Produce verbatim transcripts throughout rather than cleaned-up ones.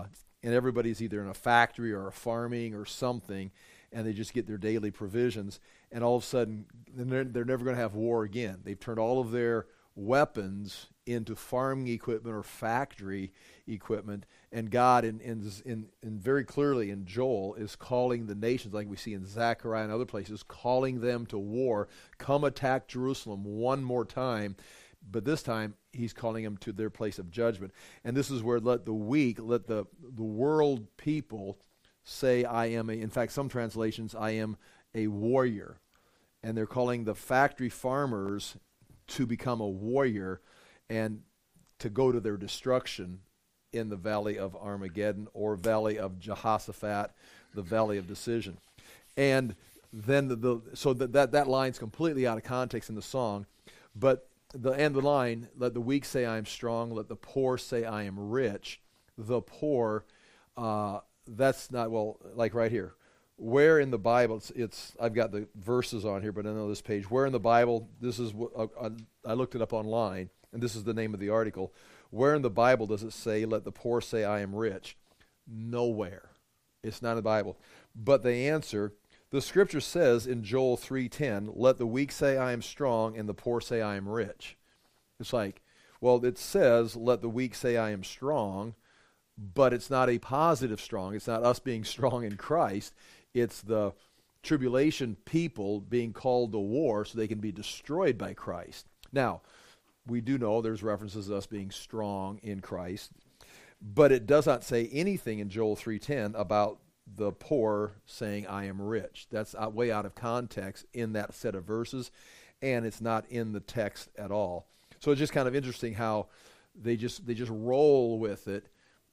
uh, and everybody's either in a factory or a farming or something, and they just get their daily provisions, and all of a sudden they're, they're never going to have war again. They've turned all of their weapons into farming equipment or factory equipment, and God, in, in, in, in very clearly in Joel, is calling the nations, like we see in Zechariah and other places, calling them to war. Come attack Jerusalem one more time, but this time he's calling them to their place of judgment. And this is where let the weak, let the, the world people say, I am a, in fact, some translations, I am a warrior. And they're calling the factory farmers to become a warrior and to go to their destruction in the valley of Armageddon, or valley of Jehoshaphat, the valley of decision. And then the, the so that, that that line's completely out of context in the song, but the end of the line, let the weak say I am strong, let the poor say I am rich. The poor, uh, that's not, well, like right here. Where in the Bible, it's, it's I've got the verses on here, but I know this page. Where in the Bible, this is, uh, uh, I looked it up online, and this is the name of the article. Where in the Bible does it say, let the poor say I am rich? Nowhere. It's not in the Bible. But the answer, the scripture says in Joel three ten, let the weak say I am strong, and the poor say I am rich. It's like, well, it says, let the weak say I am strong, but it's not a positive strong. It's not us being strong in Christ. It's the tribulation people being called to war so they can be destroyed by Christ. Now, we do know there's references to us being strong in Christ, but it does not say anything in Joel three ten about the poor saying, I am rich. That's out, way out of context in that set of verses, and it's not in the text at all. So it's just kind of interesting how they just they just roll with it.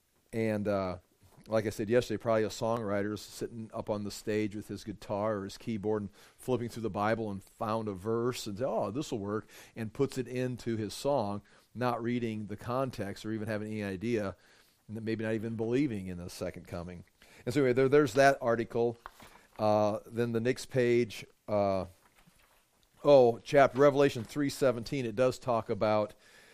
And uh, like I said yesterday, probably a songwriter is sitting up on the stage with his guitar or his keyboard and flipping through the Bible and found a verse and said, oh, this will work, and puts it into his song, not reading the context or even having any idea, and maybe not even believing in the second coming. And so anyway, there, there's that article. Uh, then the next page, uh, oh, chapter Revelation three seventeen, it does talk about,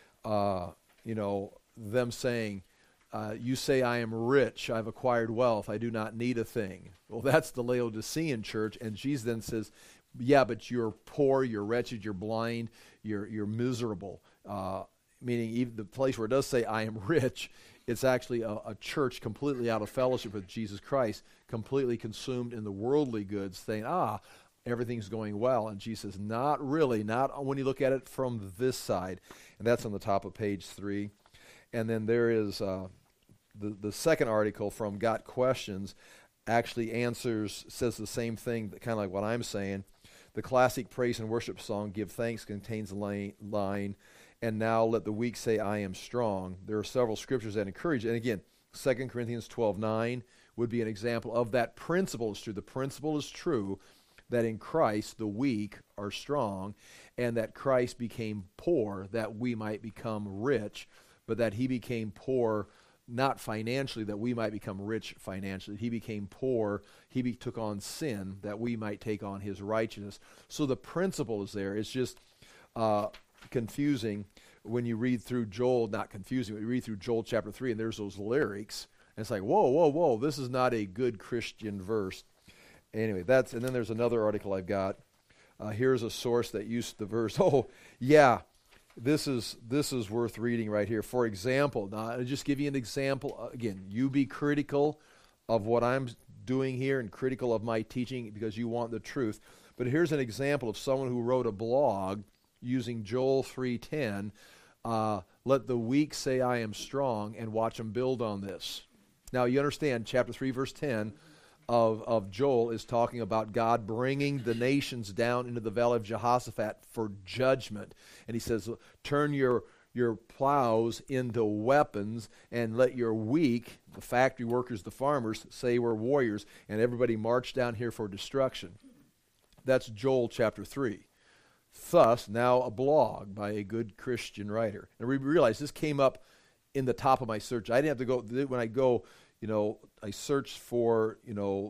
uh, you know, them saying, Uh, you say, I am rich, I've acquired wealth, I do not need a thing. Well, that's the Laodicean church, and Jesus then says, yeah, but you're poor, you're wretched, you're blind, you're you're miserable. Uh, meaning even the place where it does say, I am rich, it's actually a, a church completely out of fellowship with Jesus Christ, completely consumed in the worldly goods, saying, ah, everything's going well. And Jesus says, not really, not when you look at it from this side. And that's on the top of page three. And then there is uh, the, the second article from Got Questions actually answers, says the same thing, kind of like what I'm saying. The classic praise and worship song, Give Thanks, contains the line, line, and now let the weak say, I am strong. There are several scriptures that encourage it. And again, Second Corinthians twelve nine would be an example of that principle is true. The principle is true that in Christ the weak are strong, and that Christ became poor that we might become rich, but that he became poor not financially, that we might become rich financially. He became poor. He be, took on sin that we might take on his righteousness. So the principle is there. It's just uh, confusing when you read through Joel, not confusing, but you read through Joel chapter three, and there's those lyrics, and it's like, whoa, whoa, whoa, this is not a good Christian verse. Anyway, that's, and then there's another article I've got. Uh, here's a source that used the verse. Oh, yeah. This is this is worth reading right here. For example, now I'll just give you an example. Uh, again, you be critical of what I'm doing here and critical of my teaching because you want the truth. But here's an example of someone who wrote a blog using Joel three ten. Uh, let the weak say I am strong, and watch them build on this. Now you understand chapter three verse ten of, of Joel is talking about God bringing the nations down into the valley of Jehoshaphat for judgment. And he says, turn your your plows into weapons and let your weak, the factory workers, the farmers, say we're warriors, and everybody march down here for destruction. That's Joel chapter three. Thus, now a blog by a good Christian writer. And we realize this came up in the top of my search. I didn't have to go, when I go, you know, I searched for, you know,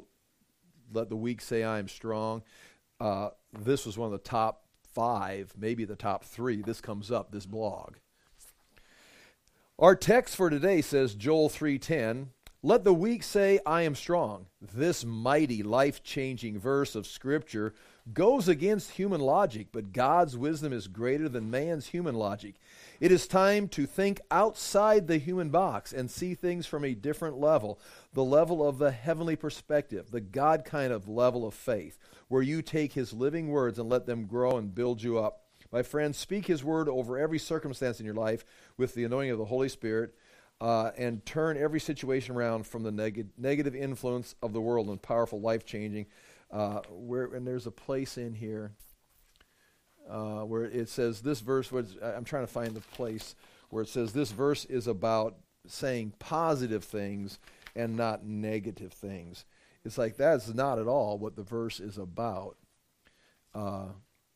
let the weak say I am strong. Uh, this was one of the top five, maybe the top three. This comes up, this blog. Our text for today says Joel three ten, Let the weak say, I am strong. This mighty, life-changing verse of Scripture goes against human logic, but God's wisdom is greater than man's human logic. It is time to think outside the human box and see things from a different level, the level of the heavenly perspective, the God kind of level of faith, where you take His living words and let them grow and build you up. My friends, speak His word over every circumstance in your life with the anointing of the Holy Spirit, uh, and turn every situation around from the neg- negative influence of the world and powerful, life-changing. Uh, where and there's a place in here uh, where it says this verse. Was, I'm trying to find the place where it says this verse is about saying positive things and not negative things. It's like that's not at all what the verse is about. Uh,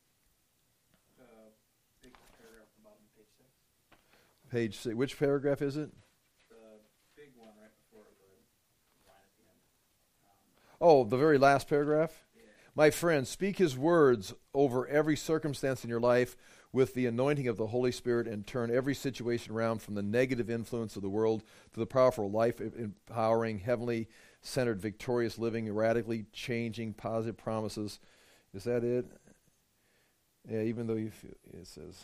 Page six. Which paragraph is it? The big one right before the line at the end. Um, oh, the very last paragraph? Yeah. My friend, speak His words over every circumstance in your life with the anointing of the Holy Spirit and turn every situation around from the negative influence of the world to the powerful, life-empowering, heavenly-centered, victorious living, radically changing, positive promises. Is that it? Yeah, even though you feel, it says...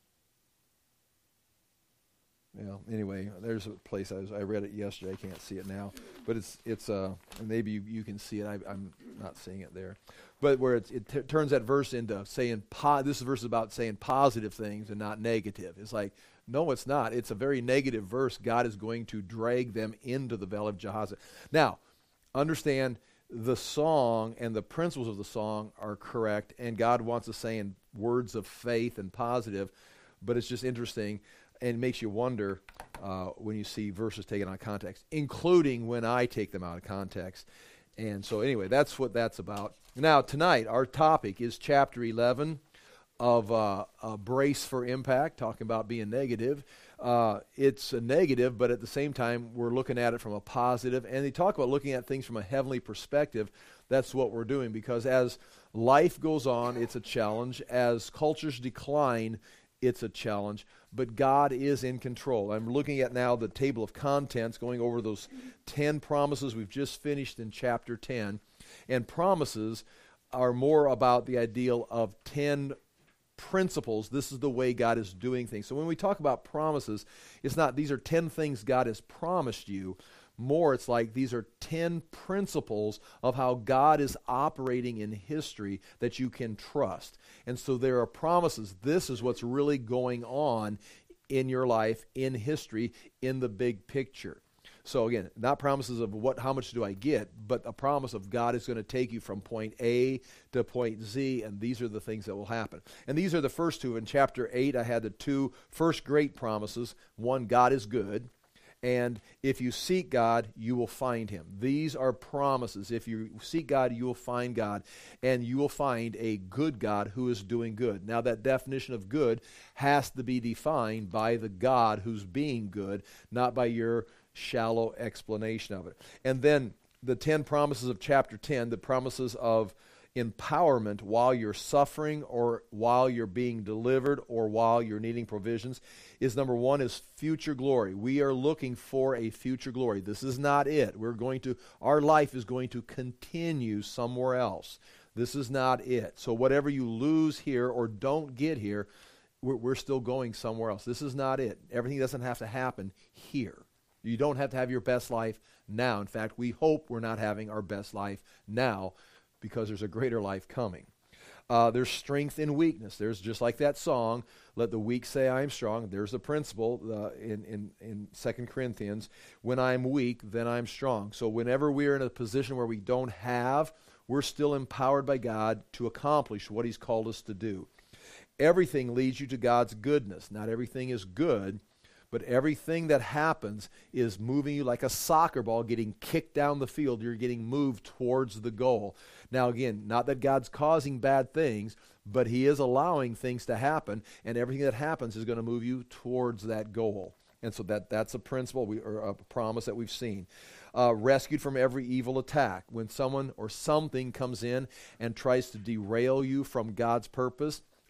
Yeah. Anyway, there's a place I was. I read it yesterday. I can't see it now, but it's it's. Uh, and maybe you, you can see it. I, I'm not seeing it there, but where it's, it t- turns that verse into saying po- this verse is about saying positive things and not negative. It's like no, it's not. It's a very negative verse. God is going to drag them into the valley of Jehoshaphat. Now, understand the song and the principles of the song are correct, and God wants us saying words of faith and positive, but it's just interesting. And it makes you wonder uh, when you see verses taken out of context, including when I take them out of context. And so anyway, that's what that's about. Now, tonight, our topic is chapter eleven of uh, uh, Brace for Impact, talking about being negative. Uh, it's a negative, but at the same time, we're looking at it from a positive. And they talk about looking at things from a heavenly perspective. That's what we're doing, because as life goes on, it's a challenge. As cultures decline, it's a challenge, but God is in control. I'm looking at now the table of contents, going over those ten promises we've just finished in chapter ten. And promises are more about the ideal of ten principles. This is the way God is doing things. So when we talk about promises, it's not these are ten things God has promised you. More, it's like these are ten principles of how God is operating in history that you can trust. And so there are promises. This is what's really going on in your life, in history, in the big picture. So again, not promises of what, how much do I get, but a promise of God is going to take you from point A to point Z, and these are the things that will happen. And these are the first two. In chapter eight, I had the two first great promises. One, God is good. And if you seek God, you will find Him. These are promises. If you seek God, you will find God. And you will find a good God who is doing good. Now, that definition of good has to be defined by the God who's being good, not by your shallow explanation of it. And then the ten promises of chapter ten, the promises of empowerment while you're suffering or while you're being delivered or while you're needing provisions, is number one is future glory. We are looking for a future glory. This is not it. We're going to, our life is going to continue somewhere else. This is not it. So whatever you lose here or don't get here, we're, we're still going somewhere else. This is not it. Everything doesn't have to happen here. You don't have to have your best life now. In fact, we hope we're not having our best life now, because there's a greater life coming. Uh, there's strength in weakness. There's just like that song, let the weak say I am strong. There's a principle uh, in, in, in Second Corinthians. When I'm weak, then I'm strong. So whenever we're in a position where we don't have, we're still empowered by God to accomplish what He's called us to do. Everything leads you to God's goodness. Not everything is good, but everything that happens is moving you like a soccer ball getting kicked down the field. You're getting moved towards the goal. Now again, not that God's causing bad things, but He is allowing things to happen, and everything that happens is going to move you towards that goal. And so that, that's a principle we, or a promise that we've seen. Uh, rescued from every evil attack. When someone or something comes in and tries to derail you from God's purpose,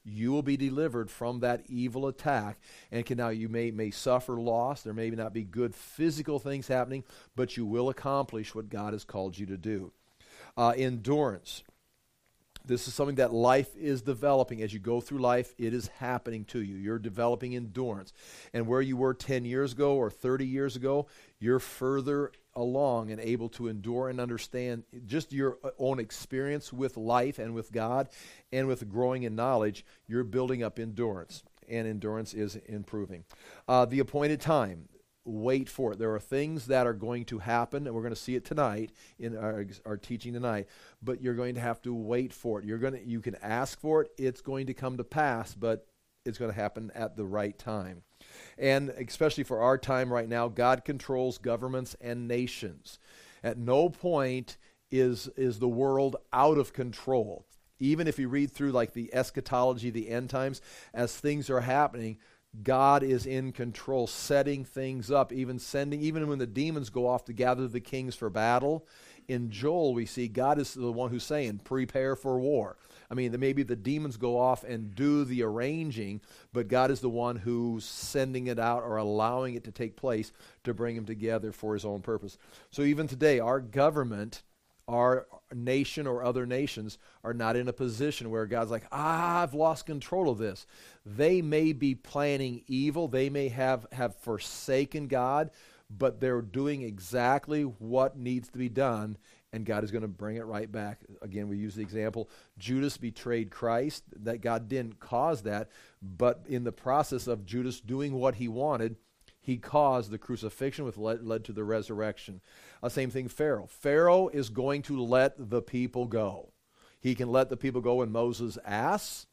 you will be delivered from that evil attack. And can now you may, may suffer loss. There may not be good physical things happening, but you will accomplish what God has called you to do. Uh, endurance. This is something that life is developing. As you go through life, it is happening to you. You're developing endurance. And where you were ten years ago or thirty years ago, you're further along and able to endure and understand just your own experience with life and with God and with growing in knowledge. You're building up endurance, and endurance is improving. Uh, the appointed time. Wait for it. There are things that are going to happen, and we're going to see it tonight in our, our teaching tonight, but you're going to have to wait for it. You're going to, you can ask for it. It's going to come to pass, but it's going to happen at the right time. And especially for our time right now, God controls governments and nations. At no point is, is the world out of control. Even if you read through like the eschatology, the end times, as things are happening, God is in control, setting things up, even sending, even when the demons go off to gather the kings for battle. In Joel, we see God is the one who's saying, prepare for war. I mean, maybe the demons go off and do the arranging, but God is the one who's sending it out or allowing it to take place to bring them together for his own purpose. So even today, our government, our nation or other nations are not in a position where God's like, ah, I've lost control of this. They may be planning evil. They may have, have forsaken God, but they're doing exactly what needs to be done, and God is going to bring it right back. Again, we use the example, Judas betrayed Christ. That God didn't cause that, but in the process of Judas doing what he wanted, he caused the crucifixion, which led, led to the resurrection. Uh, same thing, Pharaoh. Pharaoh is going to let the people go. He can let the people go when Moses asks,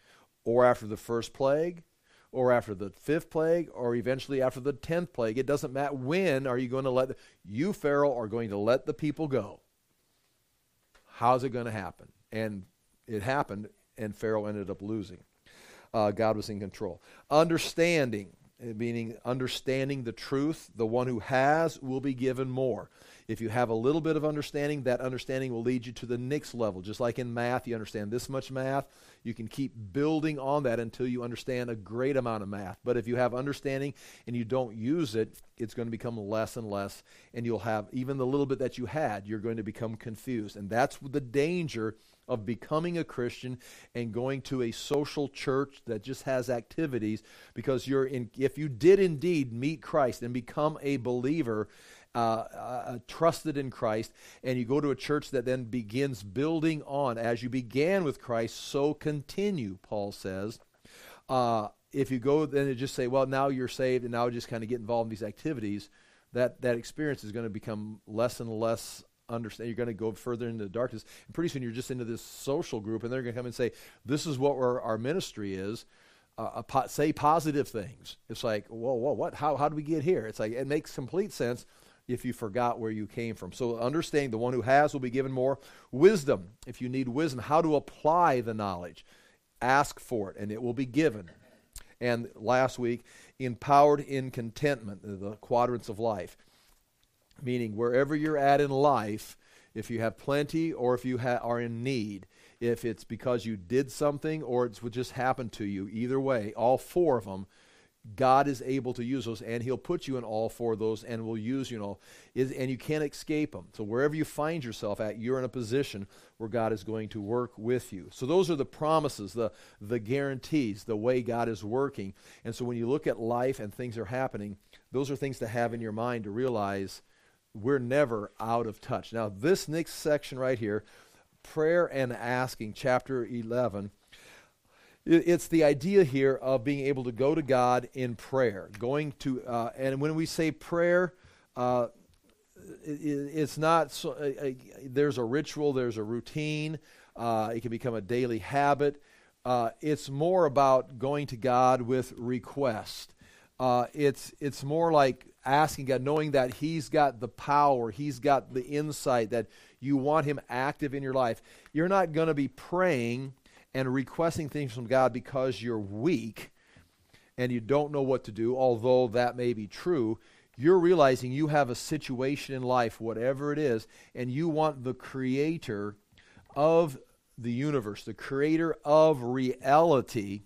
or after the first plague, or after the fifth plague, or eventually after the tenth plague. It doesn't matter. When are you going to let, the, you, Pharaoh, are going to let the people go. How's it going to happen? And it happened, and Pharaoh ended up losing. Uh, God was in control. Understanding. Meaning understanding the truth. The one who has will be given more. If you have a little bit of understanding, that understanding will lead you to the next level. Just like in math, you understand this much math. You can keep building on that until you understand a great amount of math. But if you have understanding and you don't use it, it's going to become less and less. And you'll have, even the little bit that you had, you're going to become confused. And that's the danger of becoming a Christian and going to a social church that just has activities, because you're in, if you did indeed meet Christ and become a believer, uh, uh, trusted in Christ, and you go to a church that then begins building on, as you began with Christ, so continue, Paul says. Uh, if you go then and just say, well, now you're saved, and now just kind of get involved in these activities, that, that experience is going to become less and less understand. You're going to go further into the darkness, and pretty soon you're just into this social group, and they're going to come and say, this is what our, our ministry is. Uh, a po- say positive things. It's like, whoa, whoa, what? How, how do we get here? It's like, it makes complete sense if you forgot where you came from. So understanding, the one who has will be given more. Wisdom, if you need wisdom, how to apply the knowledge. Ask for it, and it will be given. And last week, empowered in contentment, the quadrants of life. Meaning wherever you're at in life, if you have plenty or if you ha- are in need, if it's because you did something or it's what just happened to you, either way, all four of them, God is able to use those, and he'll put you in all four of those and will use, you know, is, and you can't escape them. So wherever you find yourself at, you're in a position where God is going to work with you. So those are the promises, the, the guarantees, the way God is working. And so when you look at life and things are happening, those are things to have in your mind to realize we're never out of touch. Now, this next section right here, prayer and asking, chapter eleven, it's the idea here of being able to go to God in prayer. Going to, uh, and when we say prayer, uh, it, it's not, so, uh, uh, there's a ritual, there's a routine, uh, it can become a daily habit. Uh, it's more about going to God with request. Uh, it's it's more like asking God, knowing that he's got the power, he's got the insight, that you want him active in your life. You're not going to be praying and requesting things from God because you're weak and you don't know what to do, although that may be true. You're realizing you have a situation in life, whatever it is, and you want the creator of the universe, the creator of reality,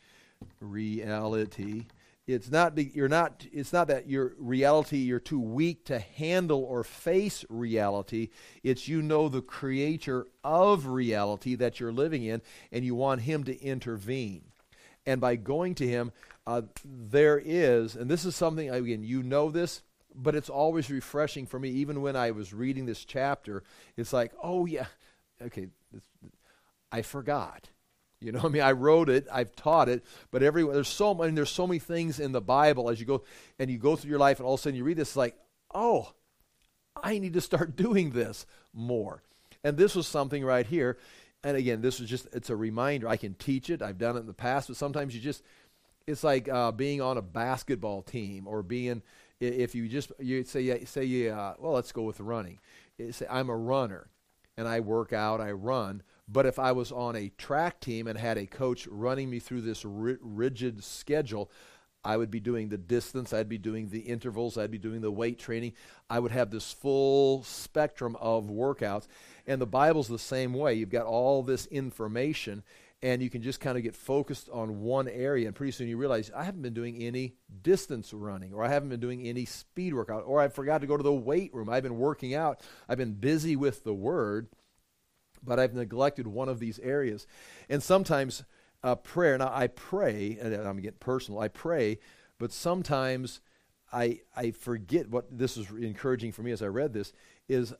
reality, it's not the, you're not it's not that your reality you're too weak to handle or face reality. It's you know the creator of reality that you're living in, and you want him to intervene. And by going to him, uh, there is, and this is something, again, you know this, but it's always refreshing for me. Even when I was reading this chapter, it's like, oh yeah, okay, this, I forgot. You know, I mean, I wrote it, I've taught it, but every there's so many, there's so many things in the Bible as you go and you go through your life, and all of a sudden you read this, it's like, oh, I need to start doing this more. And this was something right here. And again, this was just, it's a reminder. I can teach it. I've done it in the past, but sometimes you just, it's like uh, being on a basketball team, or being, if you just, you say, say you, uh, well, let's go with running. Say, I'm a runner, and I work out, I run. But if I was on a track team and had a coach running me through this ri- rigid schedule, I would be doing the distance, I'd be doing the intervals, I'd be doing the weight training. I would have this full spectrum of workouts. And the Bible's the same way. You've got all this information, and you can just kind of get focused on one area, and pretty soon you realize, I haven't been doing any distance running, or I haven't been doing any speed workout, or I forgot to go to the weight room. I've been working out. I've been busy with the Word, but I've neglected one of these areas. And sometimes uh, prayer, now I pray, and I'm getting personal, I pray, but sometimes I I forget what, this was encouraging for me as I read this, is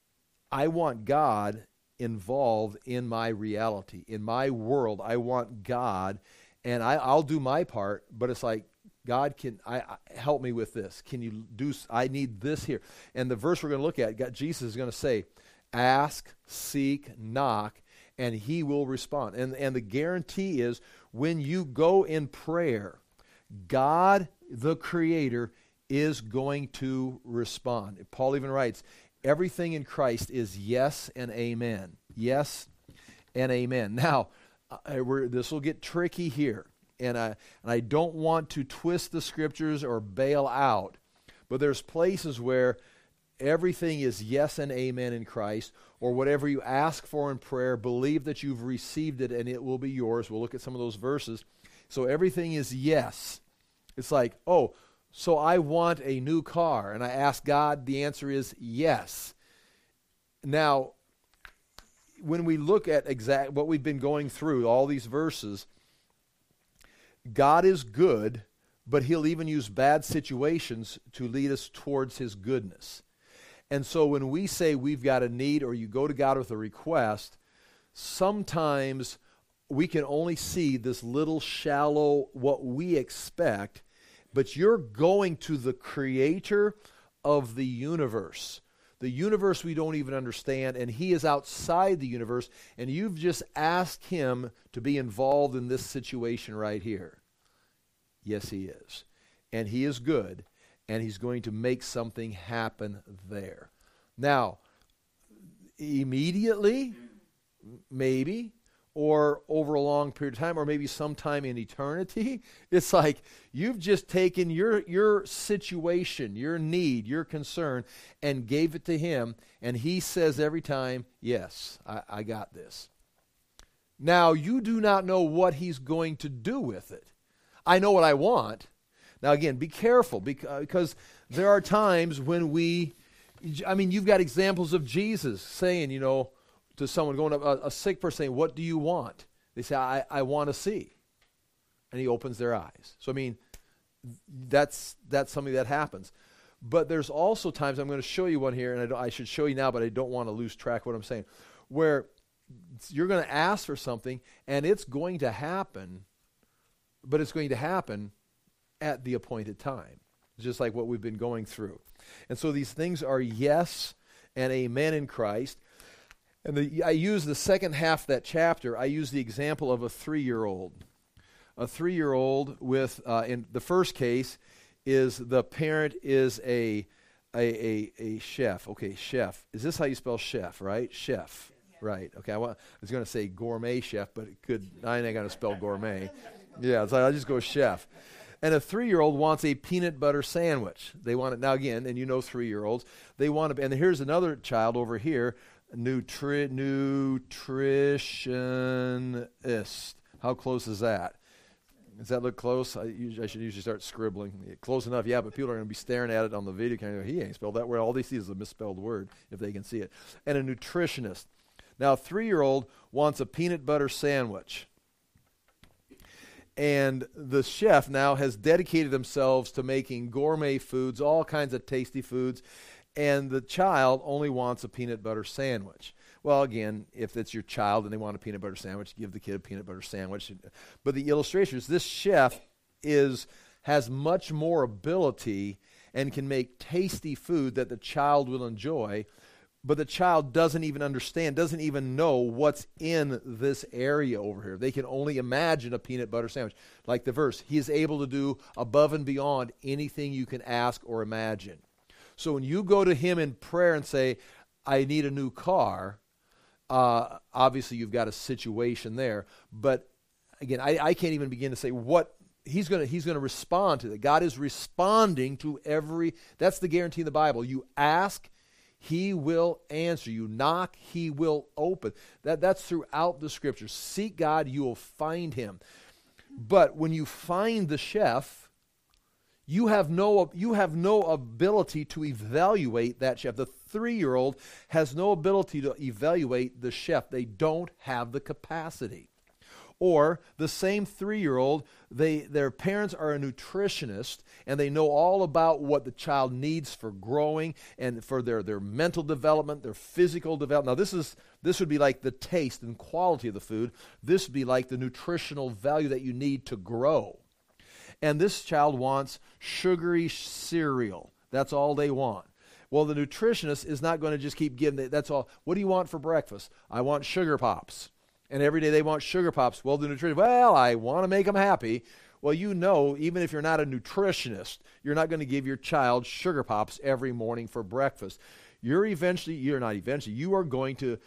I want God involved in my reality, in my world. I want God, and I, I'll do my part, but it's like, God, can I, I help me with this? Can you do, I need this here. And the verse we're going to look at, God, Jesus is going to say, ask, seek, knock, and he will respond. And, and the guarantee is, when you go in prayer, God, the Creator, is going to respond. Paul even writes, everything in Christ is yes and amen. Yes and amen. Now, I, we're, this will get tricky here, and I, and I don't want to twist the Scriptures or bail out, but there's places where everything is yes and amen in Christ, or whatever you ask for in prayer, believe that you've received it and it will be yours. We'll look at some of those verses. So everything is yes. It's like, oh, so I want a new car, and I ask God, the answer is yes. Now, when we look at exact what we've been going through, all these verses, God is good, but he'll even use bad situations to lead us towards his goodness. And so when we say we've got a need, or you go to God with a request, sometimes we can only see this little shallow, what we expect, but you're going to the Creator of the universe. The universe we don't even understand, and he is outside the universe, and you've just asked him to be involved in this situation right here. Yes, he is. And he is good, and he's going to make something happen there. Now, immediately, maybe, or over a long period of time, or maybe sometime in eternity, it's like you've just taken your, your situation, your need, your concern, and gave it to him, and he says every time, yes, I, I got this. Now, you do not know what he's going to do with it. I know what I want. Now, again, be careful, because there are times when we, I mean, you've got examples of Jesus saying, you know, to someone going up, a, a sick person saying, what do you want? They say, I, I want to see. And he opens their eyes. So, I mean, that's that's something that happens. But there's also times, I'm going to show you one here, and I, don't, I should show you now, but I don't want to lose track of what I'm saying, where you're going to ask for something, and it's going to happen, but it's going to happen at the appointed time, just like what we've been going through. And so these things are yes and amen in Christ. And the, I use the second half of that chapter, I use the example of a three-year-old. A three-year-old with, uh, in the first case, is the parent is a, a, a, a chef. Okay, chef. Is this how you spell chef, right? Chef. Yeah. Right. Okay, I, want, I was going to say gourmet chef, but it could, I ain't going to spell gourmet. Yeah, it's like, I'll just go chef. And a three-year-old wants a peanut butter sandwich. They want it, now again, and you know three-year-olds, they want to, and here's another child over here. Nutri- nutritionist. How close is that? Does that look close? I, usually, I should usually start scribbling. Yeah, close enough, yeah, but people are going to be staring at it on the video camera. He ain't spelled that word. All they see is a misspelled word if they can see it. And a nutritionist. Now, a three-year-old wants a peanut butter sandwich. And the chef now has dedicated themselves to making gourmet foods, all kinds of tasty foods, and the child only wants a peanut butter sandwich. Well, again, if it's your child and they want a peanut butter sandwich, give the kid a peanut butter sandwich. But the illustration is this chef is has much more ability and can make tasty food that the child will enjoy, but the child doesn't even understand, doesn't even know what's in this area over here. They can only imagine a peanut butter sandwich. Like the verse, he is able to do above and beyond anything you can ask or imagine. So when you go to him in prayer and say, I need a new car, uh, obviously you've got a situation there. But again, I, I can't even begin to say what he's going to he's going to respond to. That God is responding to every, that's the guarantee in the Bible. You ask, he will answer. You knock, he will open. That, that's throughout the scriptures. Seek God, you will find him. But when you find the chef, you have no you have no ability to evaluate that chef. The three-year-old has no ability to evaluate the chef. They don't have the capacity. Or the same three-year-old, they their parents are a nutritionist, and they know all about what the child needs for growing and for their, their mental development, their physical development. Now, this is this would be like the taste and quality of the food. This would be like the nutritional value that you need to grow. And this child wants sugary cereal. That's all they want. Well, the nutritionist is not going to just keep giving it. That's all. What do you want for breakfast? I want sugar pops. And every day they want sugar pops. Well, the nutritionist, well, I want to make them happy. Well, you know, even if you're not a nutritionist, you're not going to give your child sugar pops every morning for breakfast. You're eventually, you're not eventually, you are going to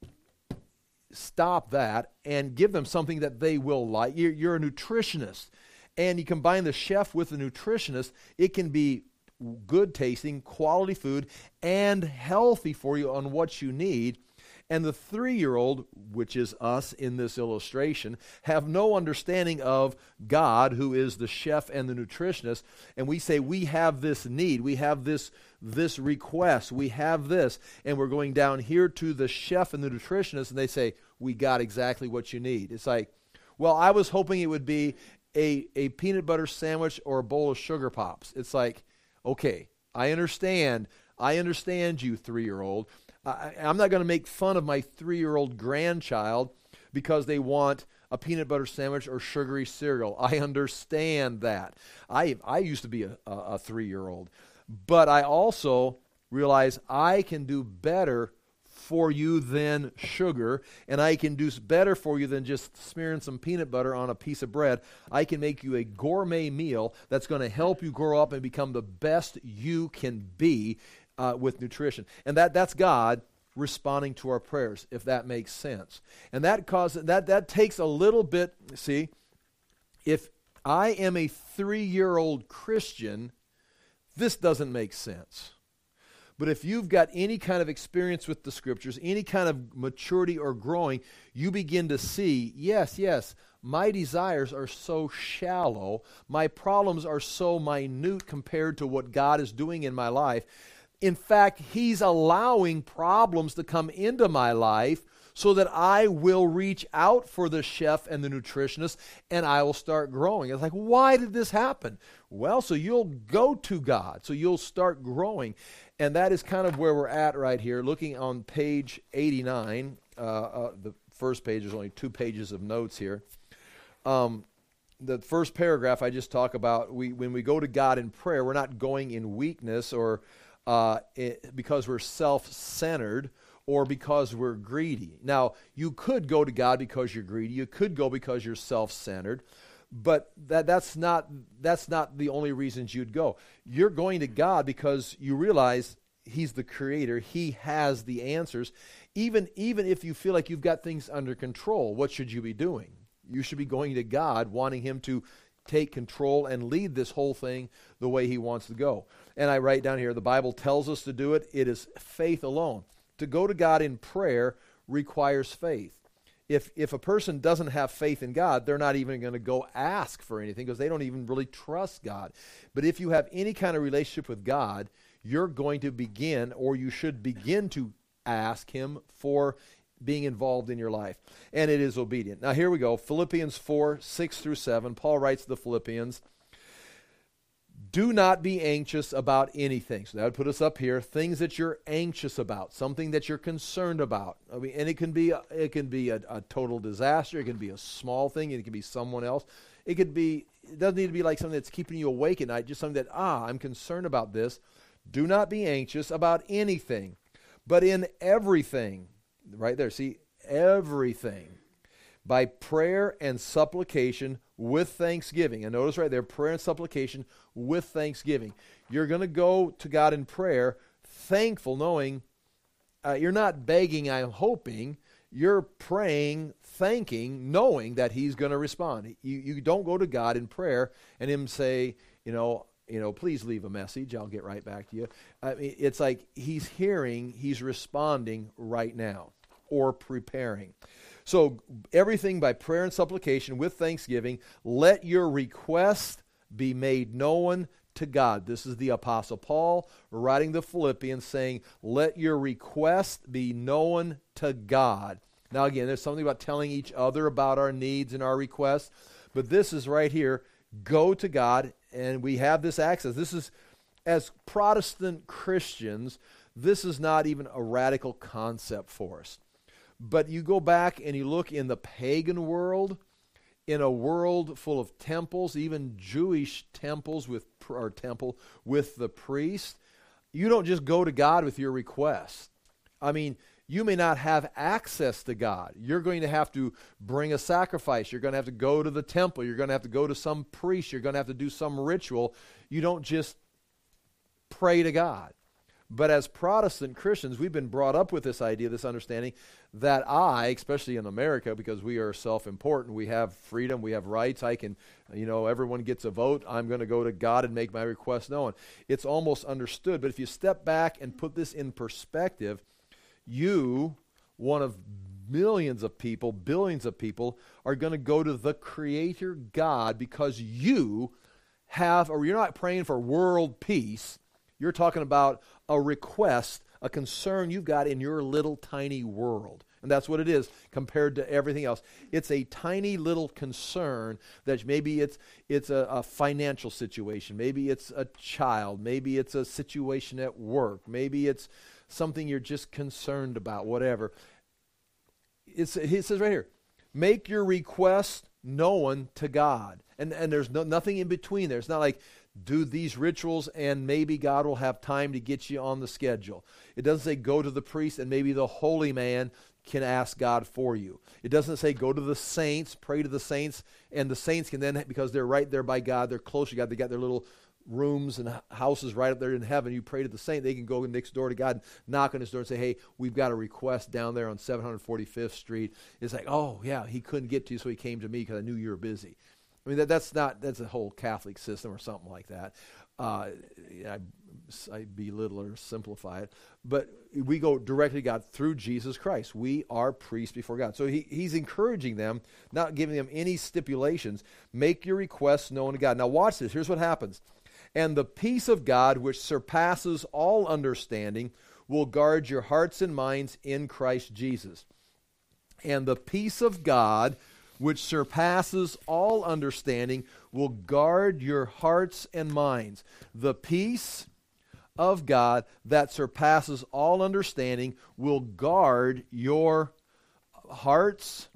stop that and give them something that they will like. You're, you're a nutritionist. And you combine the chef with the nutritionist, it can be good tasting, quality food, and healthy for you on what you need. And the three-year-old, which is us in this illustration, have no understanding of God, who is the chef and the nutritionist. And we say, we have this need, we have this, this request, we have this. And we're going down here to the chef and the nutritionist, and they say, we got exactly what you need. It's like, well, I was hoping it would be A, a peanut butter sandwich or a bowl of sugar pops. It's like, okay, I understand. I understand you, three-year-old. I, I'm not going to make fun of my three-year-old grandchild because they want a peanut butter sandwich or sugary cereal. I understand that. I I used to be a, a, a three-year-old. But I also realize I can do better for you than sugar, and I can do better for you than just smearing some peanut butter on a piece of bread. I can make you a gourmet meal that's going to help you grow up and become the best you can be uh, with nutrition. And that that's God responding to our prayers, if that makes sense. And that causes that that takes a little bit, see, if I am a three-year-old Christian, this doesn't make sense. But if you've got any kind of experience with the Scriptures, any kind of maturity or growing, you begin to see, yes, yes, my desires are so shallow, my problems are so minute compared to what God is doing in my life. In fact, He's allowing problems to come into my life so that I will reach out for the chef and the nutritionist, and I will start growing. It's like, why did this happen? Well, so you'll go to God, so you'll start growing. And that is kind of where we're at right here, looking on page eighty-nine. Uh, uh, the first page, there's only two pages of notes here. Um, the first paragraph I just talk about, we when we go to God in prayer, we're not going in weakness or uh, it, because we're self-centered or because we're greedy. Now, you could go to God because you're greedy. You could go because you're self-centered. But that that's not that's not the only reasons you'd go. You're going to God because you realize He's the creator. He has the answers. Even, even if you feel like you've got things under control, what should you be doing? You should be going to God, wanting Him to take control and lead this whole thing the way He wants to go. And I write down here, the Bible tells us to do it. It is faith alone. to go to God in prayer requires faith. If if a person doesn't have faith in God, they're not even going to go ask for anything because they don't even really trust God. But if you have any kind of relationship with God, you're going to begin, or you should begin to ask him for being involved in your life. And it is obedient. Now here we go. Philippians four, six through seven. Paul writes to the Philippians, do not be anxious about anything. So that would put us up here. Things that you're anxious about, something that you're concerned about. I mean, and it can be a, it can be a, a total disaster. It can be a small thing. It can be someone else. It could be. It doesn't need to be like something that's keeping you awake at night. Just something that ah, I'm concerned about this. Do not be anxious about anything, but in everything, right there. See, everything. By prayer and supplication with thanksgiving. And notice right there, prayer and supplication with thanksgiving. You're going to go to God in prayer, thankful, knowing uh, you're not begging, I'm hoping. You're praying, thanking, knowing that he's going to respond. You, you don't go to God in prayer and him say, you know, you know, please leave a message. I'll get right back to you. I mean, it's like he's hearing, he's responding right now or preparing. So everything by prayer and supplication with thanksgiving, let your request be made known to God. This is the Apostle Paul writing the Philippians saying, let your request be known to God. Now again, there's something about telling each other about our needs and our requests, but this is right here, go to God, and we have this access. This is, as Protestant Christians, this is not even a radical concept for us. But you go back and you look in the pagan world, in a world full of temples, even Jewish temples with or temple with the priest, you don't just go to God with your request. I mean, you may not have access to God. You're going to have to bring a sacrifice. You're going to have to go to the temple. You're going to have to go to some priest. You're going to have to do some ritual. You don't just pray to God. But as Protestant Christians, we've been brought up with this idea, this understanding that I, especially in America, because we are self-important, we have freedom, we have rights, I can, you know, everyone gets a vote, I'm going to go to God and make my request known. It's almost understood, but if you step back and put this in perspective, you, one of millions of people, billions of people, are going to go to the Creator God because you have, or you're not praying for world peace, you're talking about a request, a concern you've got in your little tiny world. And that's what it is compared to everything else. It's a tiny little concern that maybe it's it's a, a financial situation. Maybe it's a child. Maybe it's a situation at work. Maybe it's something you're just concerned about, whatever. It's, it says right here, make your request known to God. And, and there's no, nothing in between there. It's not like, do these rituals and maybe God will have time to get you on the schedule. It doesn't say go to the priest and maybe the holy man can ask God for you. It doesn't say go to the saints, pray to the saints, and the saints can then, because they're right there by God, they're close to God, they got their little rooms and houses right up there in heaven. You pray to the saint, they can go next door to God, knock on his door and say, hey, we've got a request down there on seven forty-fifth Street. It's like, oh yeah, he couldn't get to you, so he came to me because I knew you were busy. I mean, that, that's not, that's a whole Catholic system or something like that. Uh, I, I belittle or simplify it. But we go directly to God through Jesus Christ. We are priests before God. So he, he's encouraging them, not giving them any stipulations. Make your requests known to God. Now watch this. Here's what happens. And the peace of God, which surpasses all understanding, will guard your hearts and minds in Christ Jesus. And the peace of God, which surpasses all understanding, will guard your hearts and minds. The peace of God that surpasses all understanding will guard your hearts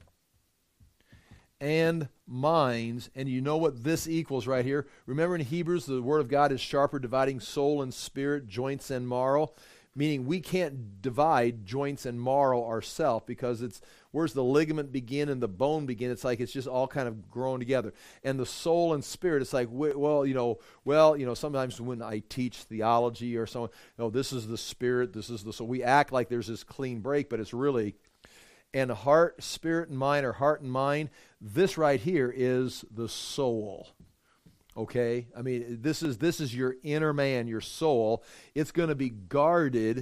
and minds. And you know what this equals right here? Remember in Hebrews, the Word of God is sharper, dividing soul and spirit, joints and marrow. Meaning we can't divide joints and marrow ourselves because it's, where's the ligament begin and the bone begin? It's like it's just all kind of grown together. And the soul and spirit, it's like, well, you know, well, you know, sometimes when I teach theology or so, you know, this is the spirit, this is the soul. We act like there's this clean break, but it's really, and heart, spirit, and mind, or heart and mind, this right here is the soul. Okay, I mean, this is this is your inner man, your soul. It's going to be guarded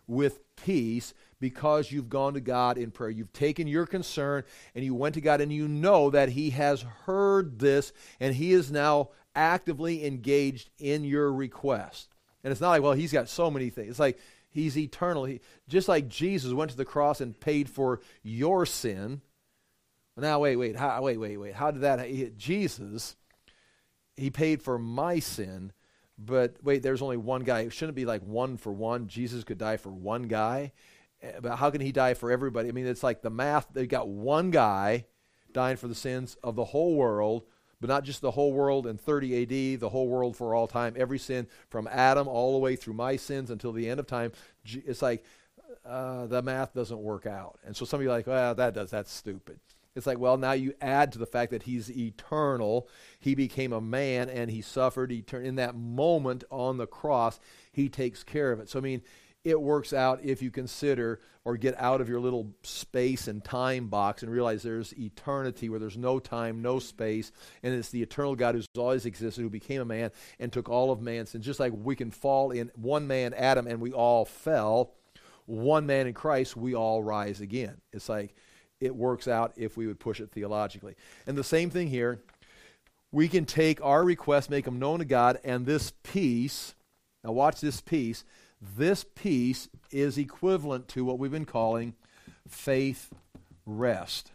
with peace because you've gone to God in prayer. You've taken your concern and you went to God, and you know that he has heard this and he is now actively engaged in your request. And it's not like, well, he's got so many things. It's like he's eternal. He, just like Jesus went to the cross and paid for your sin. Now, wait, wait, how, wait, wait, wait. How did that? He, Jesus, he paid for my sin, but wait, there's only one guy. It shouldn't be like one for one. Jesus could die for one guy. But how can he die for everybody? I mean, it's like the math. They got one guy dying for the sins of the whole world, but not just the whole world in thirty A D, the whole world for all time, every sin from Adam all the way through my sins until the end of time. It's like uh, the math doesn't work out. And so some of you are like, well, that does, that's stupid. It's like, well, now you add to the fact that he's eternal. He became a man and he suffered etern- in that moment on the cross. He takes care of it. So, I mean, it works out if you consider or get out of your little space and time box and realize there's eternity where there's no time, no space, and it's the eternal God who's always existed, who became a man and took all of man's sins. Just like we can fall in one man, Adam, and we all fell, one man in Christ, we all rise again. It's like it works out if we would push it theologically. And the same thing here, we can take our requests, make them known to God, and this peace, now watch this peace, this peace is equivalent to what we've been calling faith rest.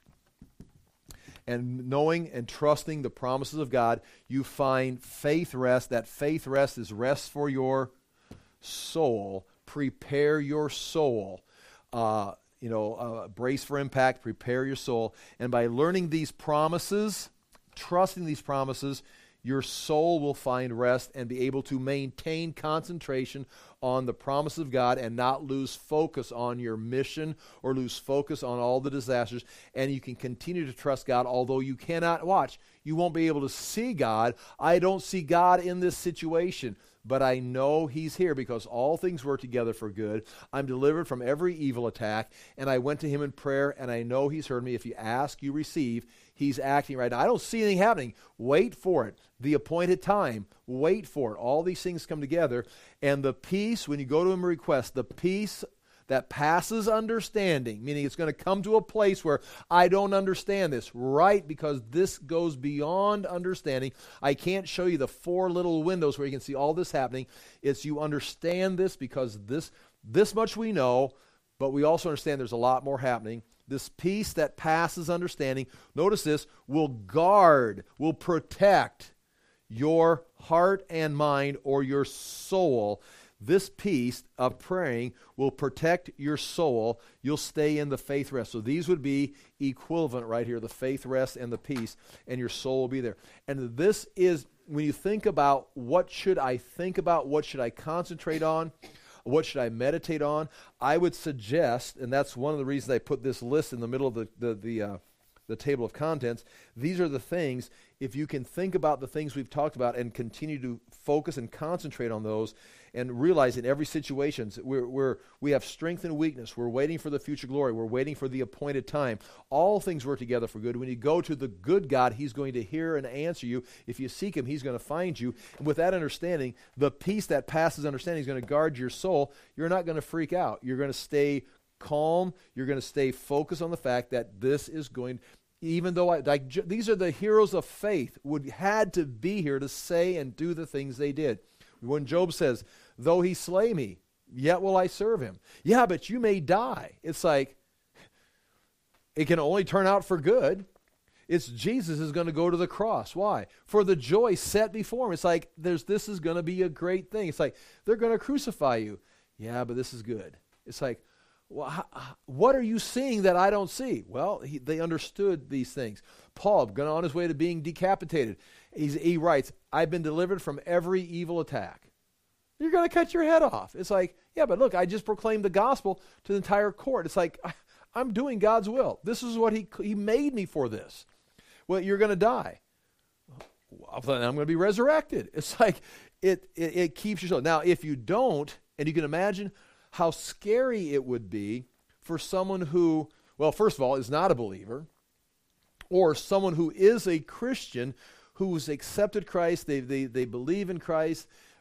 And knowing and trusting the promises of God, you find faith rest. That faith rest is rest for your soul. Prepare your soul. Uh, you know, uh, brace for impact, prepare your soul. And by learning these promises, trusting these promises, your soul will find rest and be able to maintain concentration on the promise of God and not lose focus on your mission or lose focus on all the disasters. And you can continue to trust God, although you cannot watch. You won't be able to see God. I don't see God in this situation, but I know he's here because all things work together for good. I'm delivered from every evil attack, and I went to him in prayer, and I know he's heard me. If you ask, you receive. He's acting right now. I don't see anything happening. Wait for it. The appointed time. Wait for it. All these things come together, and the peace, when you go to him and request, the peace that passes understanding, meaning it's going to come to a place where I don't understand this, right? Because this goes beyond understanding. I can't show you the four little windows where you can see all this happening. It's you understand this because this, this much we know, but we also understand there's a lot more happening. This peace that passes understanding, notice this, will guard, will protect your heart and mind or your soul. This peace of praying will protect your soul. You'll stay in the faith rest. So these would be equivalent right here, the faith rest and the peace, and your soul will be there. And this is, when you think about what should I think about, what should I concentrate on, what should I meditate on, I would suggest, and that's one of the reasons I put this list in the middle of the, the, the uh, the table of contents. These are the things, if you can think about the things we've talked about and continue to focus and concentrate on those and realize in every situation we're, we're, we have strength and weakness. We're waiting for the future glory. We're waiting for the appointed time. All things work together for good. When you go to the good God, he's going to hear and answer you. If you seek him, he's going to find you. And with that understanding, the peace that passes understanding is going to guard your soul. You're not going to freak out. You're going to stay calm. You're going to stay focused on the fact that this is going, even though I, like, these are the heroes of faith, would had to be here to say and do the things they did. When Job says, though he slay me, yet will I serve him. Yeah, but you may die. It's like, it can only turn out for good. It's Jesus is going to go to the cross. Why? For the joy set before him. It's like, there's this is going to be a great thing. It's like, they're going to crucify you. Yeah, but this is good. It's like, well, how, what are you seeing that I don't see? Well, he, they understood these things. Paul, going on his way to being decapitated, he's, he writes, I've been delivered from every evil attack. You're going to cut your head off. It's like, yeah, but look, I just proclaimed the gospel to the entire court. It's like, I, I'm doing God's will. This is what he, he made me for this. Well, you're going to die. Well, then I'm going to be resurrected. It's like, it, it, it keeps you so. Now, if you don't, and you can imagine how scary it would be for someone who, well, first of all, is not a believer, or someone who is a Christian who's accepted Christ, they, they, they believe in Christ,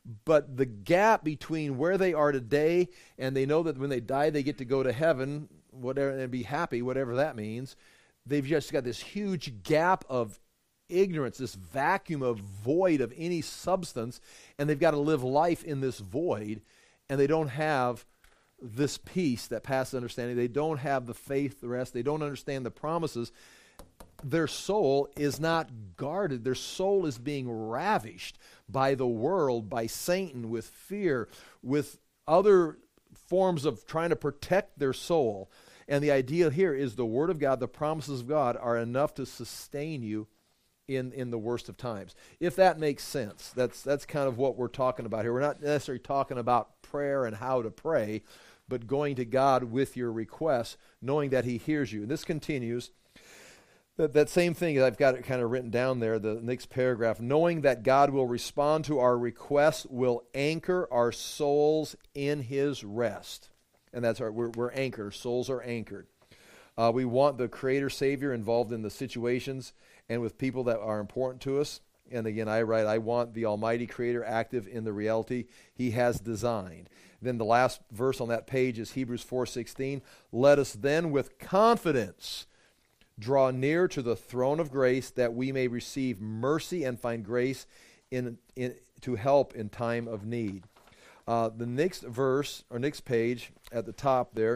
But the gap between where they are today and they know that when they die they get to go to heaven, whatever, and be happy, whatever that means, they've just got this huge gap of ignorance, this vacuum of void of any substance, and they've got to live life in this void, and they don't have this peace that passes understanding. They don't have the faith, the rest. They don't understand the promises. Their soul is not guarded. Their soul is being ravished by the world, by Satan, with fear, with other forms of trying to protect their soul. And the idea here is the Word of God, the promises of God are enough to sustain you in, in the worst of times. If that makes sense, that's, that's kind of what we're talking about here. We're not necessarily talking about prayer and how to pray, but going to God with your requests, knowing that He hears you. And this continues. That, that same thing, I've got it kind of written down there, the next paragraph. Knowing that God will respond to our requests will anchor our souls in His rest. And that's our, we're, we're anchored. Souls are anchored. Uh, we want the Creator Savior involved in the situations and with people that are important to us. And again, I write, I want the Almighty Creator active in the reality He has designed. Then the last verse on that page is Hebrews four sixteen. Let us then with confidence draw near to the throne of grace that we may receive mercy and find grace in, in to help in time of need. Uh, the next verse, or next page at the top there,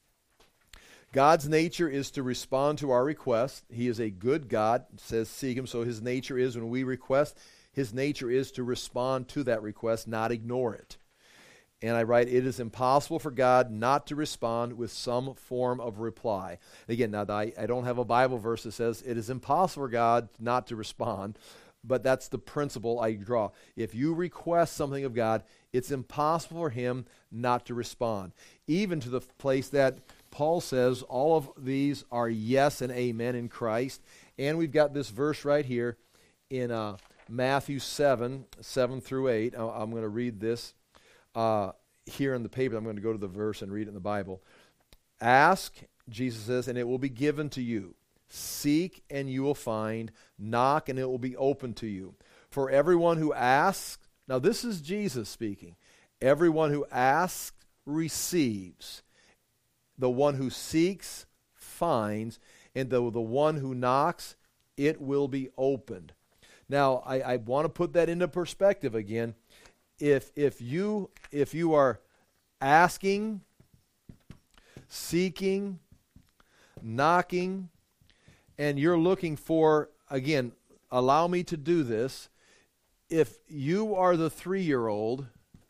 God's nature is to respond to our requests. He is a good God, it says seek Him, so His nature is when we request, His nature is to respond to that request, not ignore it. And I write, it is impossible for God not to respond with some form of reply. Again, now I, I don't have a Bible verse that says it is impossible for God not to respond, but that's the principle I draw. If you request something of God, it's impossible for Him not to respond. Even to the place that Paul says all of these are yes and amen in Christ. And we've got this verse right here in uh, Matthew seven, seven through eight. I, I'm going to read this. Uh, here in the paper, I'm going to go to the verse and read it in the Bible. Ask, Jesus says, and it will be given to you. Seek, and you will find. Knock, and it will be open to you. For everyone who asks, now this is Jesus speaking, everyone who asks receives. The one who seeks finds, and the, the one who knocks, it will be opened. Now, I, I want to put that into perspective again. If if you if you are asking, seeking, knocking, and you're looking for, again, allow me to do this. If you are the three-year-old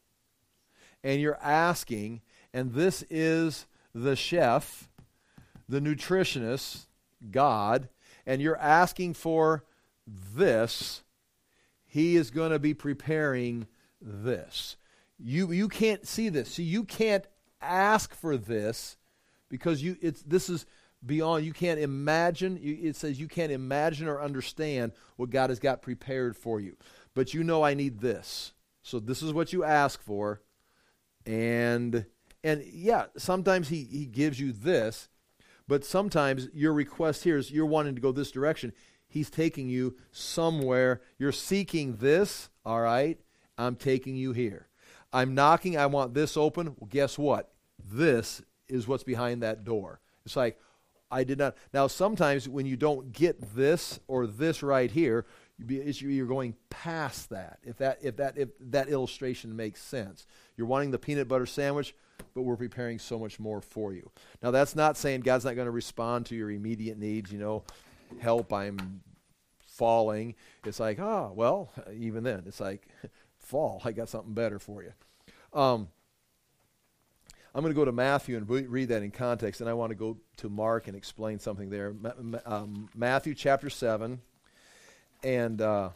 and you're asking, and this is the chef, the nutritionist, God, and you're asking for this, He is going to be preparing this. You you can't see this. See, you can't ask for this because you it's this is beyond. You can't imagine. You, it says you can't imagine or understand what God has got prepared for you. But you know I need this. So this is what you ask for. And and yeah, sometimes he, he gives you this, but sometimes your request here is you're wanting to go this direction. He's taking you somewhere. You're seeking this, all right? I'm taking you here. I'm knocking. I want this open. Well, guess what? This is what's behind that door. It's like, I did not. Now, sometimes when you don't get this or this right here, you're going past that. If that if that if that illustration makes sense, you're wanting the peanut butter sandwich, but we're preparing so much more for you. Now, that's not saying God's not going to respond to your immediate needs. You know, help, I'm falling. It's like, ah, oh, well, even then, it's like, fall, I got something better for you. Um, I'm going to go to Matthew and re- read that in context, and I want to go to Mark and explain something there. Ma- ma- um, Matthew chapter seven, and uh,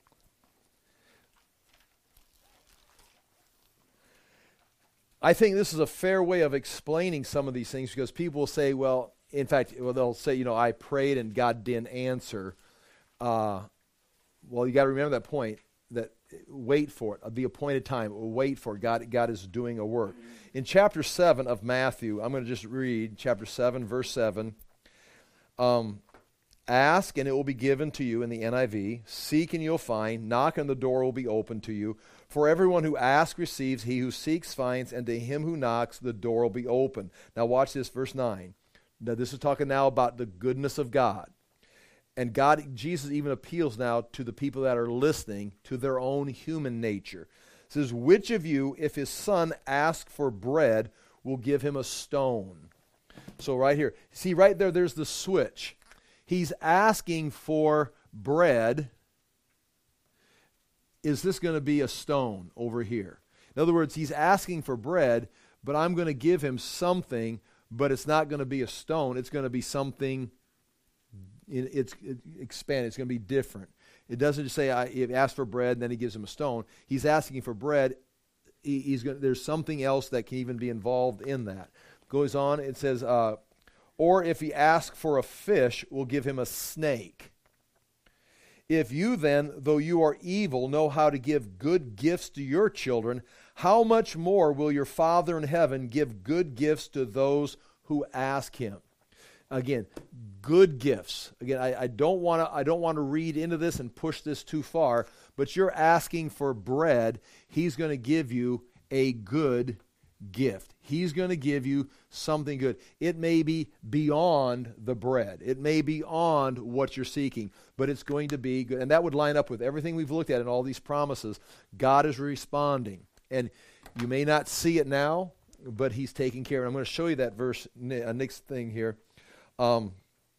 I think this is a fair way of explaining some of these things, because people will say, well, in fact, well, they'll say, you know, I prayed and God didn't answer. Uh, well, you got to remember that point, that wait for it, the appointed time, wait for it. God, God is doing a work. In chapter seven of Matthew, I'm going to just read chapter seven, verse seven. Um, Ask and it will be given to you in the N I V. Seek and you'll find. Knock and the door will be opened to you. For everyone who asks receives, he who seeks finds, and to him who knocks the door will be open. Now watch this, verse nine. Now this is talking now about the goodness of God. And God, Jesus even appeals now to the people that are listening to their own human nature. It says, which of you, if his son asks for bread, will give him a stone? So right here, see right there, there's the switch. He's asking for bread. Is this going to be a stone over here? In other words, he's asking for bread, but I'm going to give him something, but it's not going to be a stone. It's going to be something, it, it's it expanded. It's going to be different. It doesn't just say, I, he asked for bread, and then he gives him a stone. He's asking for bread. He, he's going, there's something else that can even be involved in that. Goes on, it says, uh, or if he asks for a fish, we'll give him a snake. If you then, though you are evil, know how to give good gifts to your children, how much more will your Father in heaven give good gifts to those who ask him? Again, good gifts. Again, I, I don't want to I don't want to read into this and push this too far, but you're asking for bread. He's going to give you a good gift. He's going to give you something good. It may be beyond the bread. It may be beyond what you're seeking, but it's going to be good. And that would line up with everything we've looked at in all these promises. God is responding. And you may not see it now, but he's taking care. And I'm going to show you that verse, uh, next thing here. Um,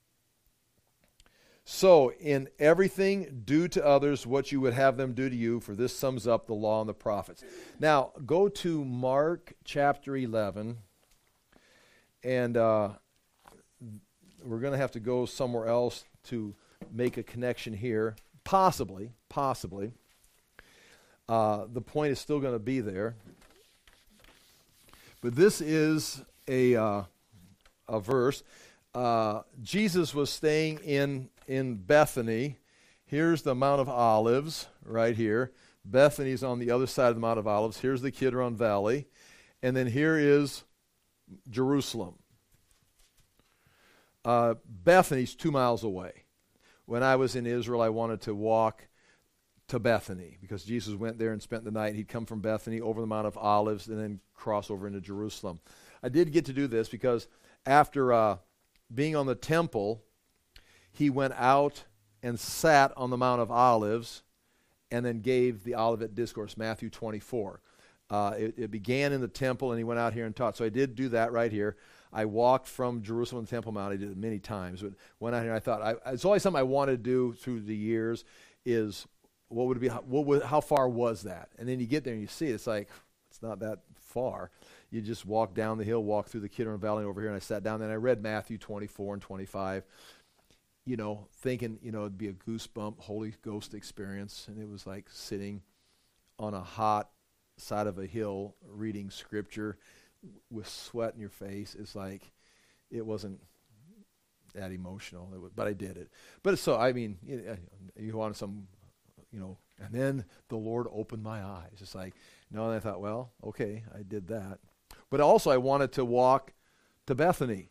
so, in everything, do to others what you would have them do to you, for this sums up the law and the prophets. Now, go to Mark chapter eleven, and uh, we're going to have to go somewhere else to make a connection here. Possibly, possibly. Uh, the point is still going to be there. But this is a, uh, a verse. Uh, Jesus was staying in, in Bethany. Here's the Mount of Olives right here. Bethany's on the other side of the Mount of Olives. Here's the Kidron Valley. And then here is Jerusalem. Uh, Bethany's two miles away. When I was in Israel, I wanted to walk to Bethany because Jesus went there and spent the night. He'd come from Bethany over the Mount of Olives and then cross over into Jerusalem. I did get to do this because after uh, being on the temple, he went out and sat on the Mount of Olives and then gave the Olivet Discourse, Matthew twenty-four. Uh, it, it began in the temple, and he went out here and taught. So I did do that right here. I walked from Jerusalem to Temple Mount. I did it many times. But went out here, and I thought, I, it's always something I wanted to do through the years is what would it be, what would, how far was that? And then you get there and you see it. It's like, it's not that far. You just walk down the hill, walk through the Kidron Valley over here, and I sat down there and I read Matthew twenty-four and twenty-five, you know, thinking, you know, it'd be a goosebump Holy Ghost experience. And it was like sitting on a hot side of a hill reading scripture with sweat in your face. It's like, it wasn't that emotional, it was, but I did it. But so, I mean, you, you want some, you know, and then the Lord opened my eyes. It's like, no, and I thought, well, okay, I did that. But also I wanted to walk to Bethany.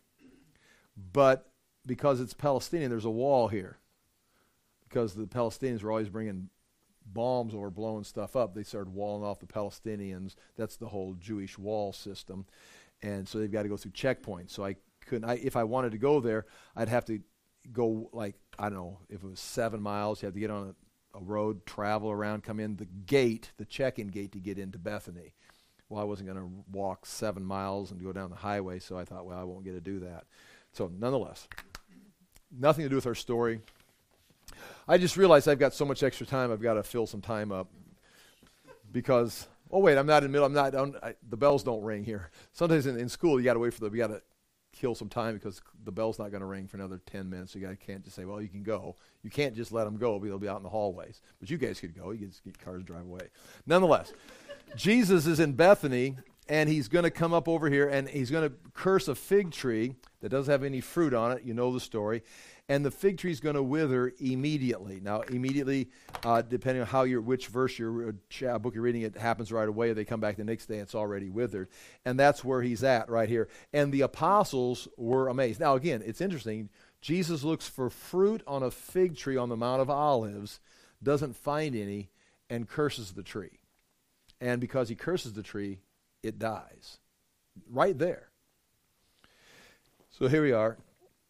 But because it's Palestinian, there's a wall here. Because the Palestinians were always bringing bombs or blowing stuff up, they started walling off the Palestinians. That's the whole Jewish wall system. And so they've got to go through checkpoints. So I couldn't, I, if I wanted to go there, I'd have to go like, I don't know, if it was seven miles, you have to get on a, a road, travel around, come in the gate, the check-in gate to get into Bethany. Well, I wasn't going to walk seven miles and go down the highway, so I thought, well, I won't get to do that. So nonetheless, nothing to do with our story. I just realized I've got so much extra time, I've got to fill some time up. Because, oh wait, I'm not in the middle, I'm not, I'm, I, the bells don't ring here. Sometimes in, in school, you got to wait for the, you got to kill some time because the bell's not going to ring for another ten minutes. You got can't just say, well, you can go. You can't just let them go, but they'll be out in the hallways. But you guys could go. You can just get cars drive away. Nonetheless, Jesus is in Bethany, and he's going to come up over here, and he's going to curse a fig tree that doesn't have any fruit on it. You know the story. And the fig tree is going to wither immediately. Now, immediately, uh, depending on how you're, which verse your uh, book you're reading, it happens right away. Or they come back the next day, it's already withered. And that's where he's at right here. And the apostles were amazed. Now, again, it's interesting. Jesus looks for fruit on a fig tree on the Mount of Olives, doesn't find any, and curses the tree. And because he curses the tree, it dies. Right there. So here we are.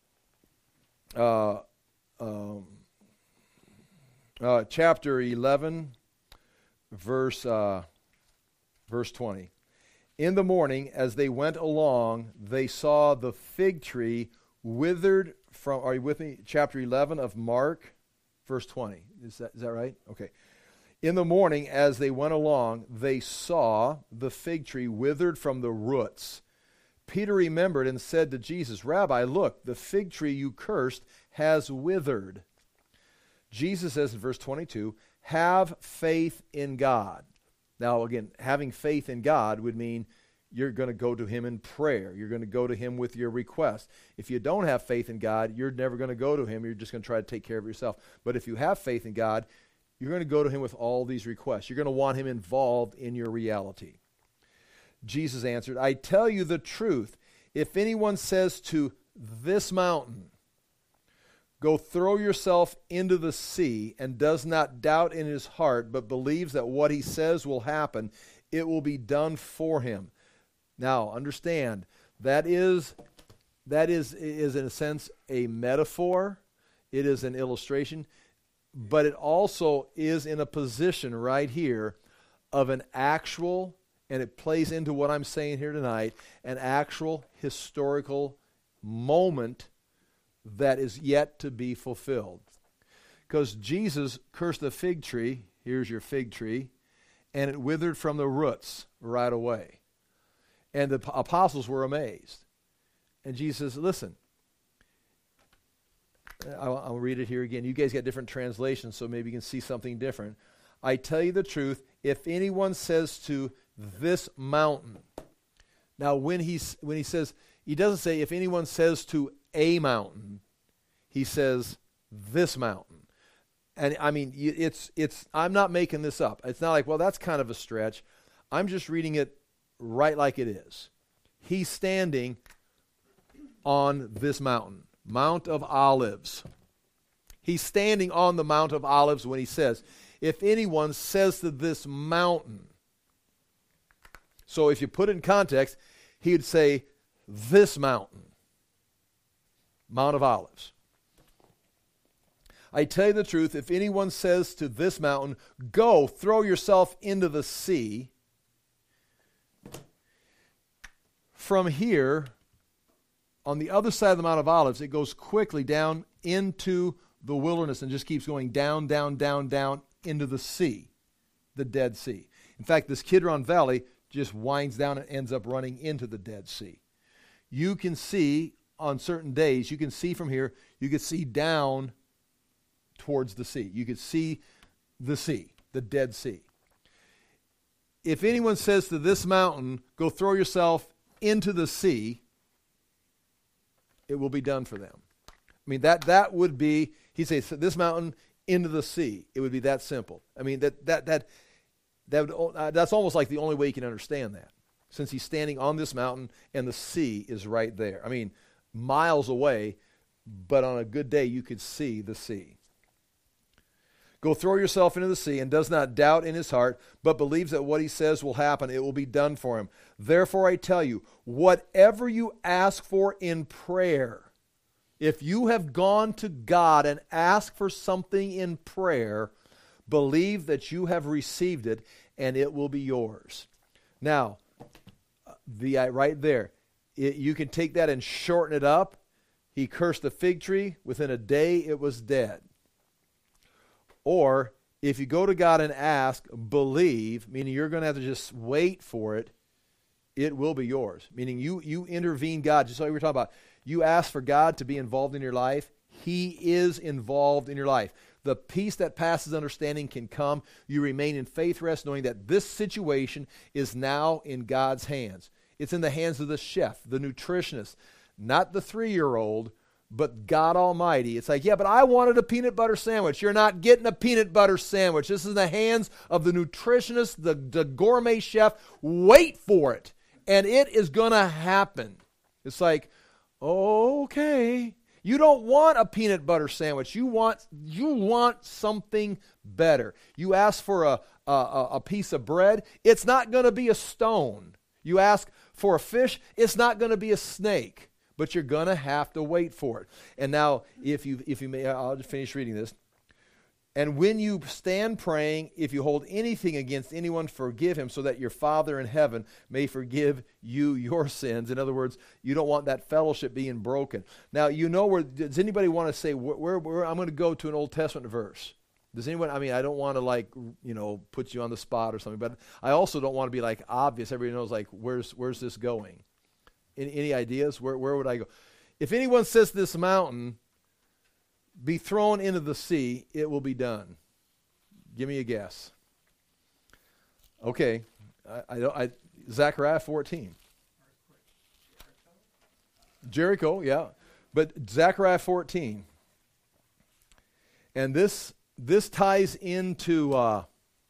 Uh, um, uh, chapter eleven, verse, uh, verse twenty. In the morning, as they went along, they saw the fig tree withered from, are you with me? Chapter eleven of Mark, verse twenty. Is that, is that right? Okay. In the morning, as they went along, they saw the fig tree withered from the roots. Peter remembered and said to Jesus, Rabbi, look, the fig tree you cursed has withered. Jesus says in verse twenty-two, have faith in God. Now, again, having faith in God would mean you're going to go to him in prayer. You're going to go to him with your request. If you don't have faith in God, you're never going to go to him. You're just going to try to take care of yourself. But if you have faith in God, you're going to go to him with all these requests. You're going to want him involved in your reality. Jesus answered, I tell you the truth. If anyone says to this mountain, go throw yourself into the sea, and does not doubt in his heart, but believes that what he says will happen, it will be done for him. Now, understand, that is, that is, is in a sense a metaphor. It is an illustration. But it also is in a position right here of an actual, and it plays into what I'm saying here tonight, an actual historical moment that is yet to be fulfilled. Because Jesus cursed the fig tree, here's your fig tree, and it withered from the roots right away. And the apostles were amazed. And Jesus says, listen, I'll, I'll read it here again. You guys got different translations, so maybe you can see something different. I tell you the truth, if anyone says to this mountain. Now, when, he's, when he says, he doesn't say if anyone says to a mountain. He says this mountain. And I mean, it's, it's, I'm not making this up. It's not like, well, that's kind of a stretch. I'm just reading it right like it is. He's standing on this mountain, Mount of Olives. He's standing on the Mount of Olives when he says, if anyone says to this mountain. So if you put it in context, he would say, this mountain, Mount of Olives. I tell you the truth, if anyone says to this mountain, go, throw yourself into the sea, from here, on the other side of the Mount of Olives, it goes quickly down into the wilderness and just keeps going down, down, down, down into the sea, the Dead Sea. In fact, this Kidron Valley just winds down and ends up running into the Dead Sea. You can see on certain days, you can see from here, you can see down towards the sea. You can see the sea, the Dead Sea. If anyone says to this mountain, go throw yourself into the sea, it will be done for them. I mean, that that would be, he'd say, so this mountain into the sea. It would be that simple. I mean, that that that that would, uh, that's almost like the only way you can understand that, since he's standing on this mountain and the sea is right there. I mean, miles away, but on a good day you could see the sea. Go throw yourself into the sea, and does not doubt in his heart, but believes that what he says will happen. It will be done for him. Therefore I tell you, whatever you ask for in prayer, if you have gone to God and asked for something in prayer, believe that you have received it, and it will be yours. Now, the right there, it, you can take that and shorten it up. He cursed the fig tree. Within a day, it was dead. Or, if you go to God and ask, believe, meaning you're going to have to just wait for it, it will be yours. Meaning you, you intervene God, just like we were talking about. You ask for God to be involved in your life. He is involved in your life. The peace that passes understanding can come. You remain in faith rest, knowing that this situation is now in God's hands. It's in the hands of the chef, the nutritionist, not the three-year-old, but God Almighty. It's like, yeah, but I wanted a peanut butter sandwich. You're not getting a peanut butter sandwich. This is in the hands of the nutritionist, the, the gourmet chef. Wait for it, and it is going to happen. It's like, okay. You You don't want a peanut butter sandwich. You want you want something better. You ask for a, a, a piece of bread, it's not going to be a stone. You ask for a fish, it's not going to be a snake, but you're going to have to wait for it. And now, if you if you may, I'll just finish reading this. And when you stand praying, if you hold anything against anyone, forgive him, so that your Father in heaven may forgive you your sins. In other words, you don't want that fellowship being broken. Now, you know where, does anybody want to say, where, where, where I'm going to go to an Old Testament verse? Does anyone, I mean, I don't want to like, you know, put you on the spot or something, but I also don't want to be like obvious. Everybody knows like, where's where's this going? Any, any ideas? Where, where would I go? If anyone says this mountain, be thrown into the sea, it will be done. Give me a guess. Okay, I, I don't. I Zechariah fourteen. Jericho, yeah, but Zechariah fourteen, and this this ties into uh,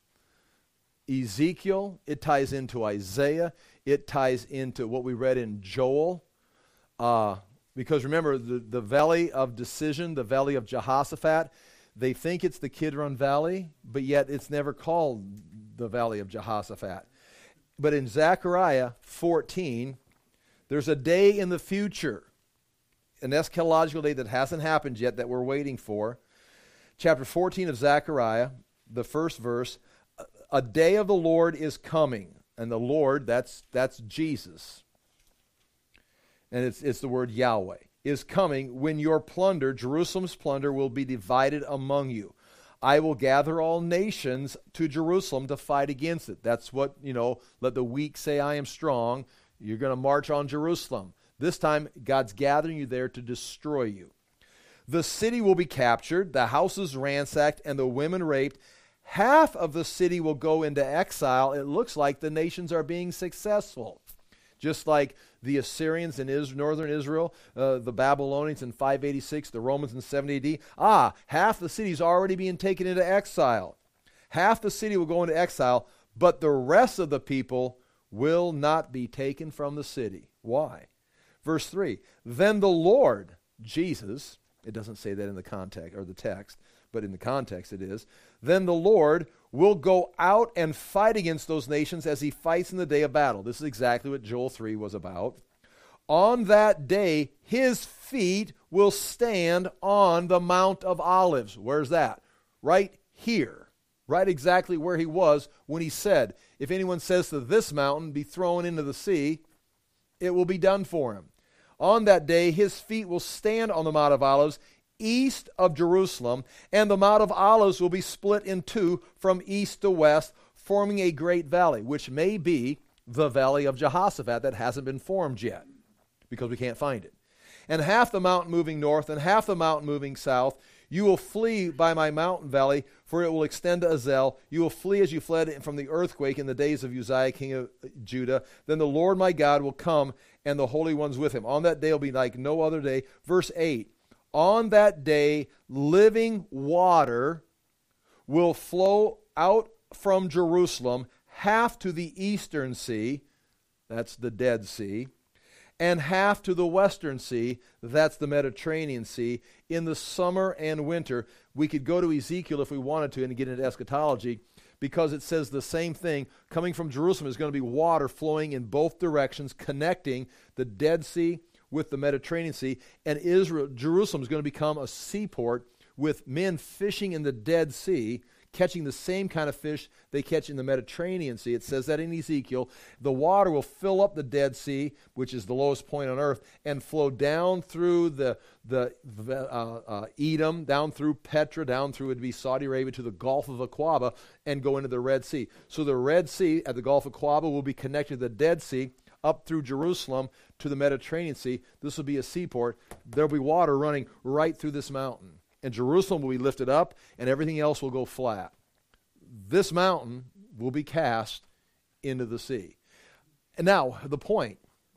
Ezekiel. It ties into Isaiah. It ties into what we read in Joel. Uh, Because remember, the, the valley of decision, the valley of Jehoshaphat, they think it's the Kidron Valley, but yet it's never called the valley of Jehoshaphat. But in Zechariah fourteen, there's a day in the future, an eschatological day that hasn't happened yet that we're waiting for. Chapter fourteen of Zechariah, the first verse, a day of the Lord is coming. And the Lord, that's that's Jesus. And it's it's the word Yahweh, is coming when your plunder, Jerusalem's plunder, will be divided among you. I will gather all nations to Jerusalem to fight against it. That's what, you know, let the weak say I am strong. You're going to march on Jerusalem. This time, God's gathering you there to destroy you. The city will be captured, the houses ransacked, and the women raped. Half of the city will go into exile. It looks like the nations are being successful. Just like the Assyrians in Israel, northern Israel, uh, the Babylonians in five eighty-six, the Romans in seventy A D. Ah, half the city is already being taken into exile. Half the city will go into exile, but the rest of the people will not be taken from the city. Why? Verse three, then the Lord, Jesus, it doesn't say that in the context or the text, but in the context it is, then the Lord will go out and fight against those nations as he fights in the day of battle. This is exactly what Joel three was about. On that day, his feet will stand on the Mount of Olives. Where's that? Right here. Right exactly where he was when he said, if anyone says to this mountain, be thrown into the sea, it will be done for him. On that day, his feet will stand on the Mount of Olives, east of Jerusalem, and the Mount of Olives will be split in two from east to west, forming a great valley, which may be the valley of Jehoshaphat that hasn't been formed yet, because we can't find it. And half the mountain moving north, and half the mountain moving south. You will flee by my mountain valley, for it will extend to Azel. You will flee as you fled from the earthquake in the days of Uzziah, king of Judah. Then the Lord my God will come, and the Holy Ones with him. On that day will be like no other day. Verse eight, on that day, living water will flow out from Jerusalem, half to the eastern sea, that's the Dead Sea, and half to the western sea, that's the Mediterranean Sea. In the summer and winter, we could go to Ezekiel if we wanted to and get into eschatology, because it says the same thing. Coming from Jerusalem is going to be water flowing in both directions, connecting the Dead Sea with the Mediterranean Sea, and Israel, Jerusalem is going to become a seaport with men fishing in the Dead Sea, catching the same kind of fish they catch in the Mediterranean Sea. It says that in Ezekiel. The water will fill up the Dead Sea, which is the lowest point on earth, and flow down through the the uh, uh, Edom, down through Petra, down through, it'd be Saudi Arabia, to the Gulf of Aqaba, and go into the Red Sea. So the Red Sea at the Gulf of Aqaba will be connected to the Dead Sea, up through Jerusalem to the Mediterranean Sea. This will be a seaport. There'll be water running right through this mountain. And Jerusalem will be lifted up, and everything else will go flat. This mountain will be cast into the sea. And now, the point.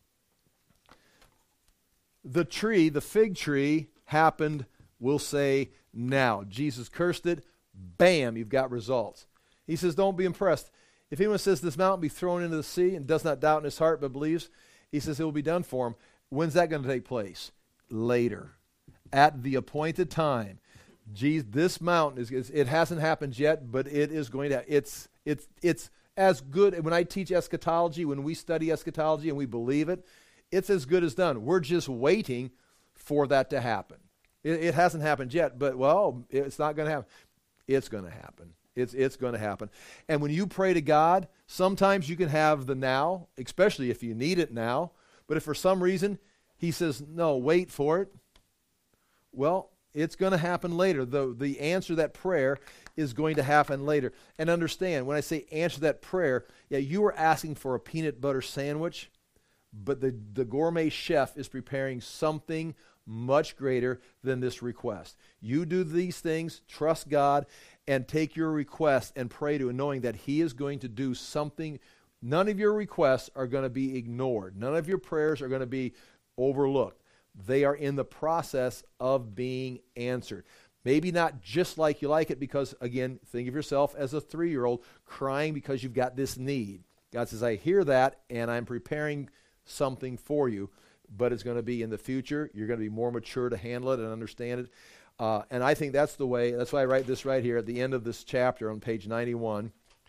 The tree, the fig tree, happened, we'll say, now. Jesus cursed it. Bam, you've got results. He says, don't be impressed. If anyone says this mountain be thrown into the sea and does not doubt in his heart but believes, he says it will be done for him. When's that going to take place? Later. at the appointed time. Jesus, this mountain is, is it hasn't happened yet, but it is going to. It's it's it's as good. When I teach eschatology, when we study eschatology and we believe it, it's as good as done. We're just waiting for that to happen. It, it hasn't happened yet, but well, it's not going to happen. It's going to happen. It's it's going to happen. And when you pray to God, sometimes you can have the now, especially if you need it now. But if for some reason he says, no, wait for it, well, it's going to happen later. The, the answer to that prayer is going to happen later. And understand, when I say answer that prayer, yeah, you are asking for a peanut butter sandwich, but the, the gourmet chef is preparing something much greater than this request. You do these things, trust God, and take your request and pray to Him, knowing that He is going to do something. None of your requests are going to be ignored. None of your prayers are going to be overlooked. They are in the process of being answered. Maybe not just like you like it, because, again, think of yourself as a three-year-old crying because you've got this need. God says, I hear that, and I'm preparing something for you, but it's going to be in the future. You're going to be more mature to handle it and understand it. Uh, and I think that's the way. That's why I write this right here at the end of this chapter on page ninety-one.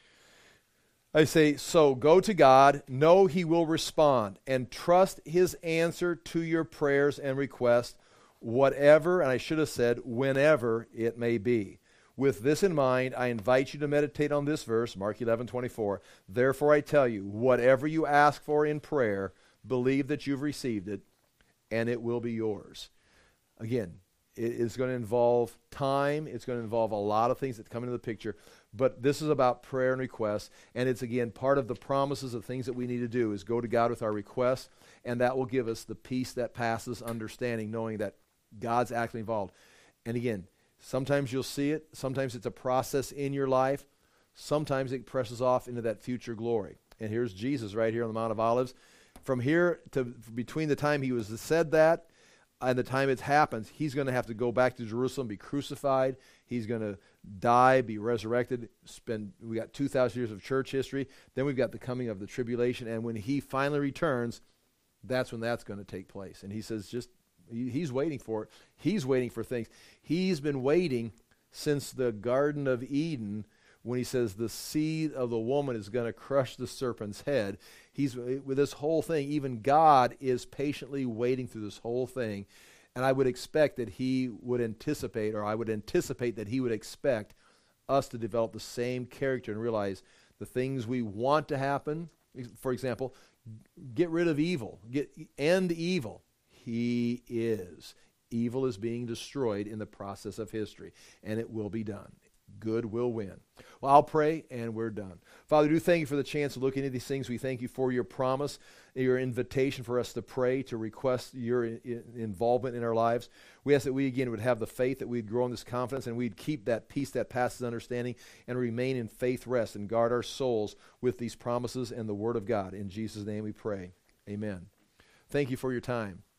I say, so go to God, know He will respond, and trust His answer to your prayers and requests, whatever, and I should have said, whenever it may be. With this in mind, I invite you to meditate on this verse, Mark eleven twenty-four. Therefore I tell you, whatever you ask for in prayer, believe that you've received it, and it will be yours. Again, it is going to involve time. It's going to involve a lot of things that come into the picture. But this is about prayer and requests. And it's, again, part of the promises of things that we need to do is go to God with our requests, and that will give us the peace that passes understanding, knowing that God's actually involved. And again, sometimes you'll see it. Sometimes it's a process in your life. Sometimes it presses off into that future glory. And here's Jesus right here on the Mount of Olives. From here to between the time He was said that and the time it happens, He's going to have to go back to Jerusalem, be crucified. He's going to die, be resurrected. Spend we got two thousand years of church history. Then we've got the coming of the tribulation. And when He finally returns, that's when that's going to take place. And He says just, he, He's waiting for it. He's waiting for things. He's been waiting since the Garden of Eden when He says the seed of the woman is going to crush the serpent's head. He's with this whole thing. Even God is patiently waiting through this whole thing. And I would expect that He would anticipate, or I would anticipate that He would expect us to develop the same character and realize the things we want to happen. For example, get rid of evil. Get end evil. He is. Evil is being destroyed in the process of history, and it will be done. Good will win. Well, I'll pray, and we're done. Father, we do thank You for the chance of looking at these things. We thank You for Your promise, Your invitation for us to pray, to request Your I- involvement in our lives. We ask that we, again, would have the faith, that we'd grow in this confidence, and we'd keep that peace that passes understanding, and remain in faith rest, and guard our souls with these promises and the Word of God. In Jesus' name we pray. Amen. Thank you for your time.